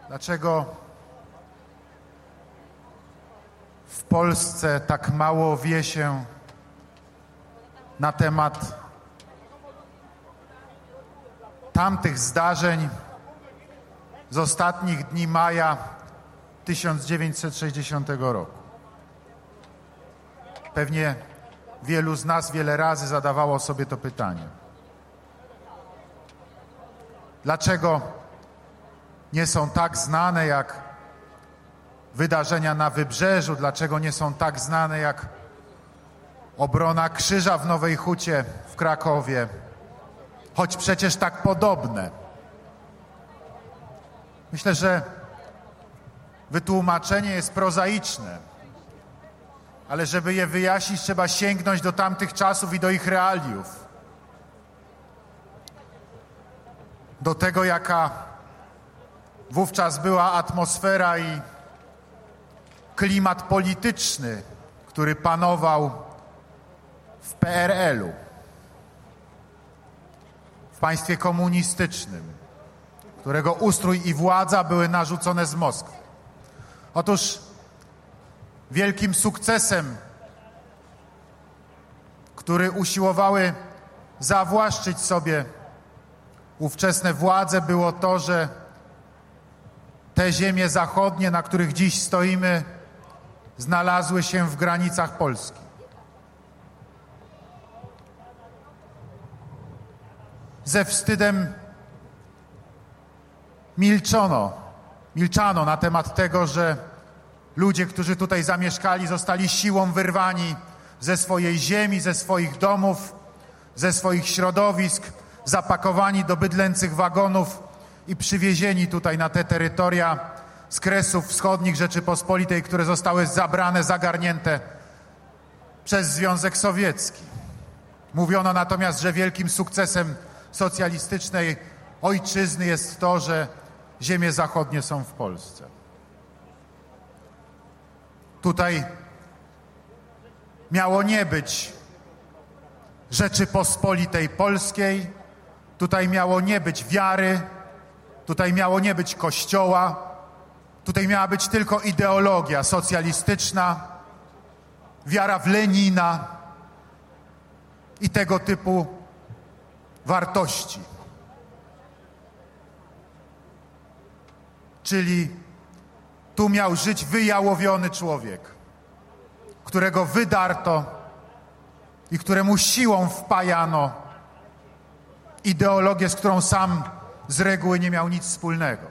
Dlaczego w Polsce tak mało wie się na temat tamtych zdarzeń z ostatnich dni maja 1960 roku? Pewnie wielu z nas wiele razy zadawało sobie to pytanie. Dlaczego nie są tak znane jak wydarzenia na Wybrzeżu? Dlaczego nie są tak znane jak obrona Krzyża w Nowej Hucie w Krakowie? Choć przecież tak podobne. Myślę, że wytłumaczenie jest prozaiczne, ale żeby je wyjaśnić, trzeba sięgnąć do tamtych czasów i do ich realiów. Do tego, jaka wówczas była atmosfera i klimat polityczny, który panował w PRL-u, w państwie komunistycznym, którego ustrój i władza były narzucone z Moskwy. Otóż wielkim sukcesem, który usiłowały zawłaszczyć sobie ówczesne władze, było to, że te ziemie zachodnie, na których dziś stoimy, znalazły się w granicach Polski. Ze wstydem milczano na temat tego, że ludzie, którzy tutaj zamieszkali, zostali siłą wyrwani ze swojej ziemi, ze swoich domów, ze swoich środowisk, zapakowani do bydlęcych wagonów i przywiezieni tutaj na te terytoria z Kresów Wschodnich Rzeczypospolitej, które zostały zabrane, zagarnięte przez Związek Sowiecki. Mówiono natomiast, że wielkim sukcesem socjalistycznej ojczyzny jest to, że ziemie zachodnie są w Polsce. Tutaj miało nie być Rzeczypospolitej Polskiej, tutaj miało nie być wiary, tutaj miało nie być Kościoła, tutaj miała być tylko ideologia socjalistyczna, wiara w Lenina i tego typu wartości. Czyli tu miał żyć wyjałowiony człowiek, którego wydarto i któremu siłą wpajano ideologię, z którą sam z reguły nie miał nic wspólnego.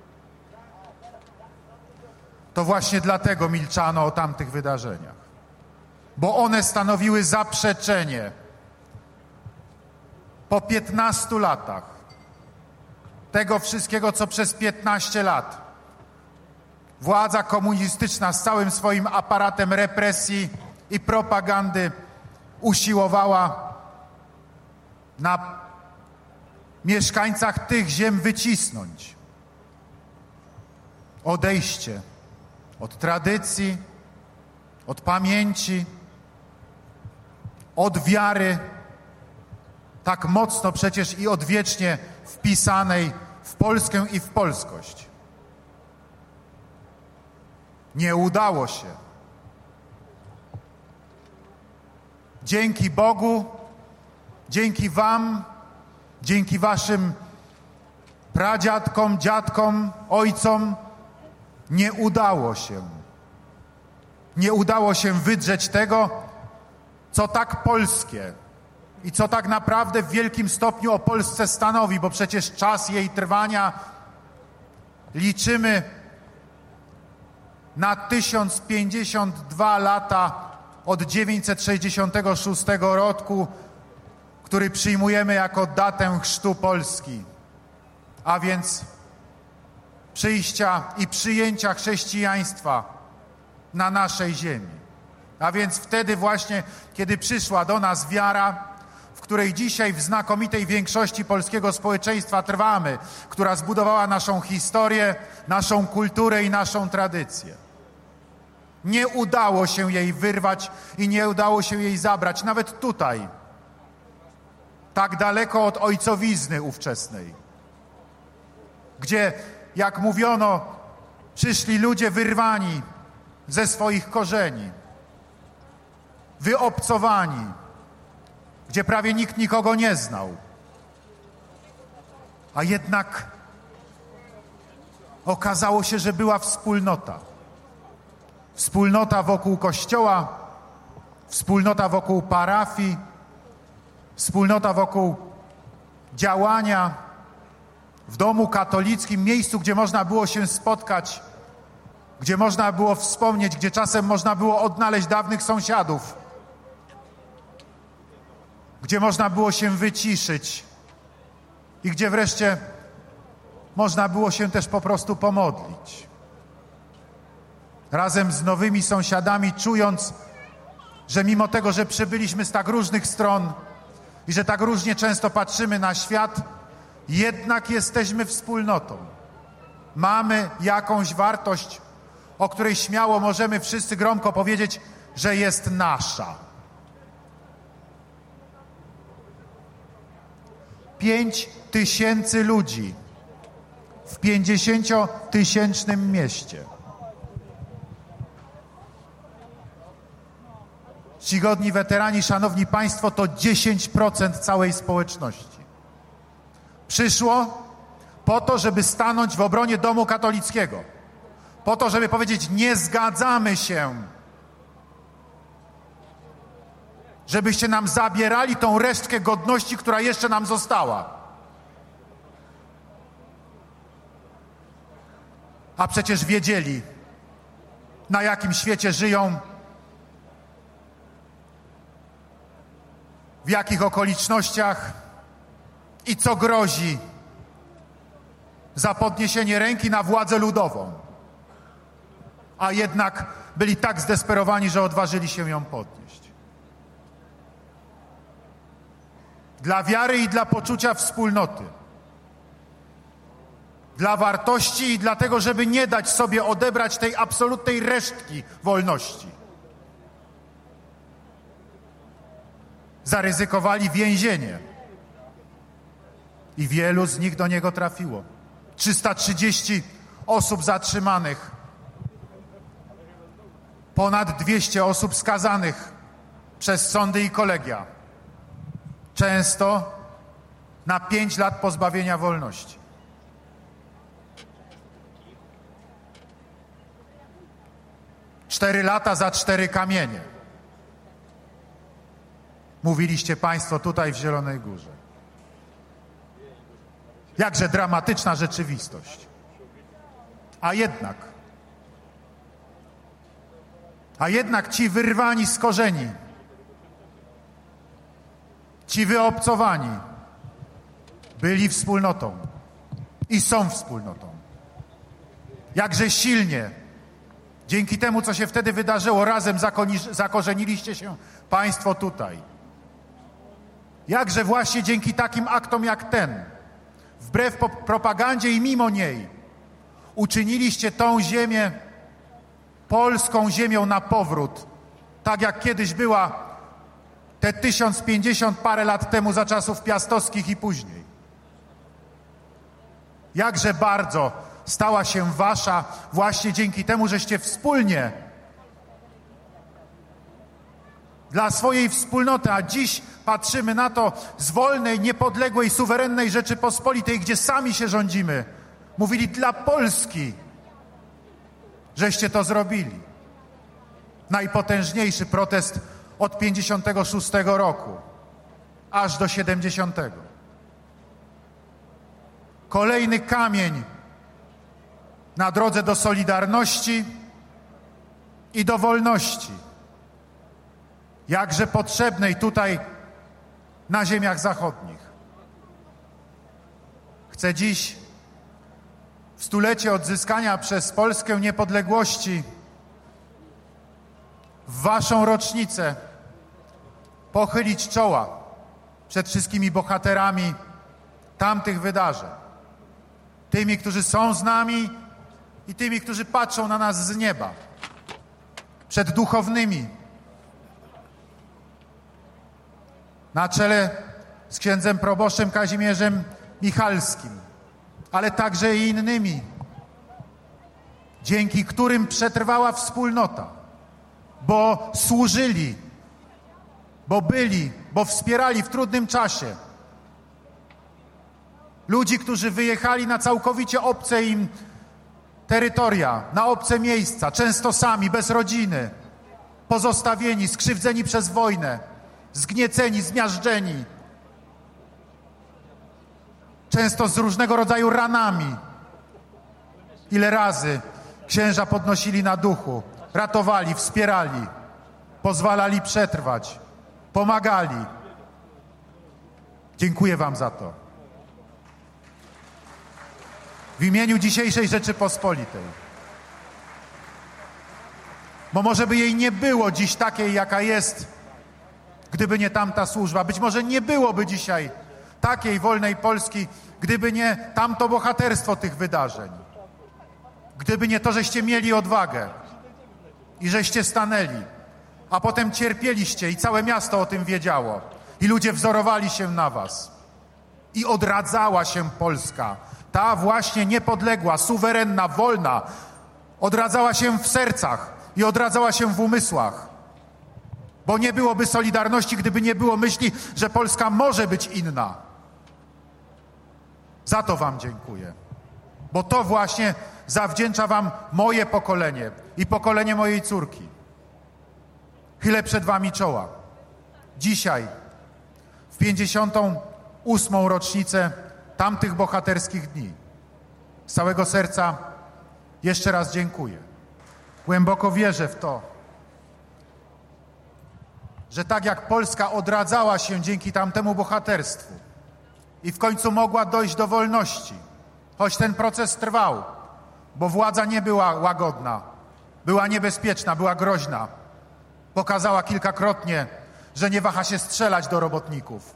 To właśnie dlatego milczano o tamtych wydarzeniach, bo one stanowiły zaprzeczenie po 15 latach tego wszystkiego, co przez 15 lat władza komunistyczna z całym swoim aparatem represji i propagandy usiłowała na mieszkańcach tych ziem wycisnąć. Odejście od tradycji, od pamięci, od wiary, tak mocno przecież i odwiecznie wpisanej w Polskę i w polskość. Nie udało się. Dzięki Bogu, dzięki wam, dzięki waszym pradziadkom, dziadkom, ojcom nie udało się. Nie udało się wydrzeć tego, co tak polskie i co tak naprawdę w wielkim stopniu o Polsce stanowi, bo przecież czas jej trwania liczymy na 1052 lata od 966 roku, który przyjmujemy jako datę chrztu Polski, a więc przyjścia i przyjęcia chrześcijaństwa na naszej ziemi. A więc wtedy właśnie, kiedy przyszła do nas wiara, w której dzisiaj w znakomitej większości polskiego społeczeństwa trwamy, która zbudowała naszą historię, naszą kulturę i naszą tradycję. Nie udało się jej wyrwać i nie udało się jej zabrać, nawet tutaj, tak daleko od ojcowizny ówczesnej, gdzie jak mówiono, przyszli ludzie wyrwani ze swoich korzeni, wyobcowani, gdzie prawie nikt nikogo nie znał. A jednak okazało się, że była wspólnota. Wspólnota wokół kościoła, wspólnota wokół parafii, wspólnota wokół działania w domu katolickim, miejscu, gdzie można było się spotkać, gdzie można było wspomnieć, gdzie czasem można było odnaleźć dawnych sąsiadów, gdzie można było się wyciszyć i gdzie wreszcie można było się też po prostu pomodlić. Razem z nowymi sąsiadami, czując, że mimo tego, że przybyliśmy z tak różnych stron i że tak różnie często patrzymy na świat, jednak jesteśmy wspólnotą. Mamy jakąś wartość, o której śmiało możemy wszyscy gromko powiedzieć, że jest nasza. 5000 ludzi w 50-tysięcznym mieście. Czcigodni weterani, szanowni państwo, to 10% całej społeczności. Przyszło po to, żeby stanąć w obronie domu katolickiego. Po to, żeby powiedzieć, nie zgadzamy się, żebyście nam zabierali tą resztkę godności, która jeszcze nam została. A przecież wiedzieli, na jakim świecie żyją, w jakich okolicznościach i co grozi za podniesienie ręki na władzę ludową. A jednak byli tak zdesperowani, że odważyli się ją podnieść. Dla wiary i dla poczucia wspólnoty. Dla wartości i dlatego, żeby nie dać sobie odebrać tej absolutnej resztki wolności. Zaryzykowali więzienie. I wielu z nich do niego trafiło. 330 osób zatrzymanych. Ponad 200 osób skazanych przez sądy i kolegia. Często na 5 lat pozbawienia wolności. Cztery lata za 4 kamienie. Mówiliście państwo tutaj w Zielonej Górze. Jakże dramatyczna rzeczywistość. A jednak ci wyrwani z korzeni, ci wyobcowani byli wspólnotą i są wspólnotą. Jakże silnie, dzięki temu, co się wtedy wydarzyło, razem zakorzeniliście się państwo tutaj. Jakże właśnie dzięki takim aktom jak ten, wbrew propagandzie i mimo niej, uczyniliście tą ziemię polską ziemią na powrót, tak jak kiedyś była te 1050 parę lat temu za czasów piastowskich i później. Jakże bardzo stała się wasza właśnie dzięki temu, żeście wspólnie dla swojej wspólnoty, a dziś patrzymy na to z wolnej, niepodległej, suwerennej Rzeczypospolitej, gdzie sami się rządzimy. Mówili dla Polski, żeście to zrobili. Najpotężniejszy protest od 56 roku, aż do 70. Kolejny kamień na drodze do solidarności i do wolności. Jakże potrzebnej tutaj na ziemiach zachodnich. Chcę dziś w stulecie odzyskania przez Polskę niepodległości w waszą rocznicę pochylić czoła przed wszystkimi bohaterami tamtych wydarzeń. Tymi, którzy są z nami i tymi, którzy patrzą na nas z nieba. Przed duchownymi. Na czele z księdzem proboszczem Kazimierzem Michalskim, ale także i innymi dzięki którym przetrwała wspólnota, bo służyli, bo byli, bo wspierali w trudnym czasie. Ludzi, którzy wyjechali na całkowicie obce im terytoria, na obce miejsca, często sami, bez rodziny, pozostawieni, skrzywdzeni przez wojnę, zgnieceni, zmiażdżeni, często z różnego rodzaju ranami. Ile razy księża podnosili na duchu, ratowali, wspierali, pozwalali przetrwać, pomagali. Dziękuję wam za to. W imieniu dzisiejszej Rzeczypospolitej. Bo może by jej nie było dziś takiej, jaka jest, gdyby nie tamta służba. Być może nie byłoby dzisiaj takiej wolnej Polski, gdyby nie tamto bohaterstwo tych wydarzeń. Gdyby nie to, żeście mieli odwagę i żeście stanęli, a potem cierpieliście i całe miasto o tym wiedziało. I ludzie wzorowali się na was. I odradzała się Polska. Ta właśnie niepodległa, suwerenna, wolna. Odradzała się w sercach i odradzała się w umysłach. Bo nie byłoby Solidarności, gdyby nie było myśli, że Polska może być inna. Za to wam dziękuję. Bo to właśnie zawdzięcza wam moje pokolenie i pokolenie mojej córki. Chylę przed wami czoła. Dzisiaj, w 58. rocznicę tamtych bohaterskich dni, z całego serca jeszcze raz dziękuję. Głęboko wierzę w to, że tak jak Polska odradzała się dzięki tamtemu bohaterstwu i w końcu mogła dojść do wolności, choć ten proces trwał, bo władza nie była łagodna, była niebezpieczna, była groźna. Pokazała kilkakrotnie, że nie waha się strzelać do robotników.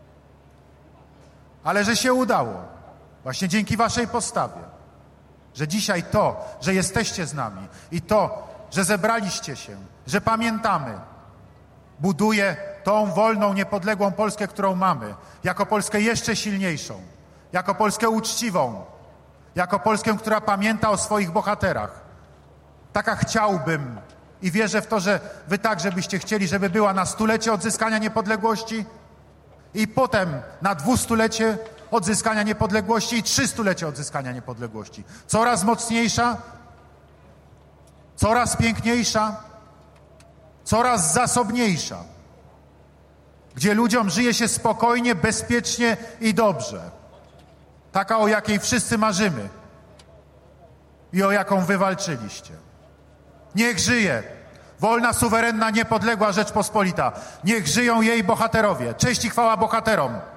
Ale że się udało, właśnie dzięki waszej postawie, że dzisiaj to, że jesteście z nami i to, że zebraliście się, że pamiętamy, buduje tą wolną, niepodległą Polskę, którą mamy, jako Polskę jeszcze silniejszą, jako Polskę uczciwą, jako Polskę, która pamięta o swoich bohaterach. Taka chciałbym i wierzę w to, że wy także byście chcieli, żeby była na 100-lecie odzyskania niepodległości i potem na 200-lecie odzyskania niepodległości i 300-lecie odzyskania niepodległości. Coraz mocniejsza, coraz piękniejsza, coraz zasobniejsza, gdzie ludziom żyje się spokojnie, bezpiecznie i dobrze. Taka, o jakiej wszyscy marzymy i o jaką wywalczyliście. Niech żyje wolna, suwerenna, niepodległa Rzeczpospolita. Niech żyją jej bohaterowie. Cześć i chwała bohaterom.